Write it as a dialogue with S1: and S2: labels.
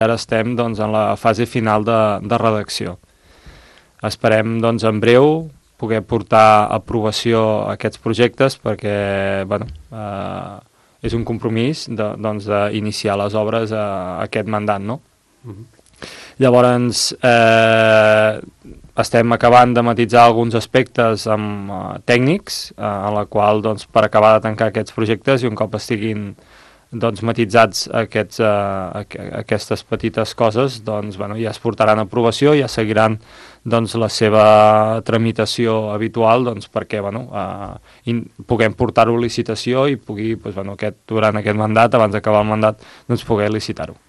S1: ara estem doncs, en la fase final de redacció. Esperem doncs, en breu poder portar a aprovació aquests projectes perquè bueno, és un compromís d'iniciar les obres a aquest mandat, no? Llavors estem acabant de matisar alguns aspectes tècnics en la qual doncs, per acabar de tancar aquests projectes i un cop estiguin doncs, matitzats aquestes petites coses doncs, bueno, ja es portaran a aprovació, ja seguiran doncs, la seva tramitació habitual doncs, perquè bueno, puguem portar-ho a licitació i pugui doncs, bueno, durant aquest mandat, abans d'acabar el mandat, doncs, poder licitar-ho.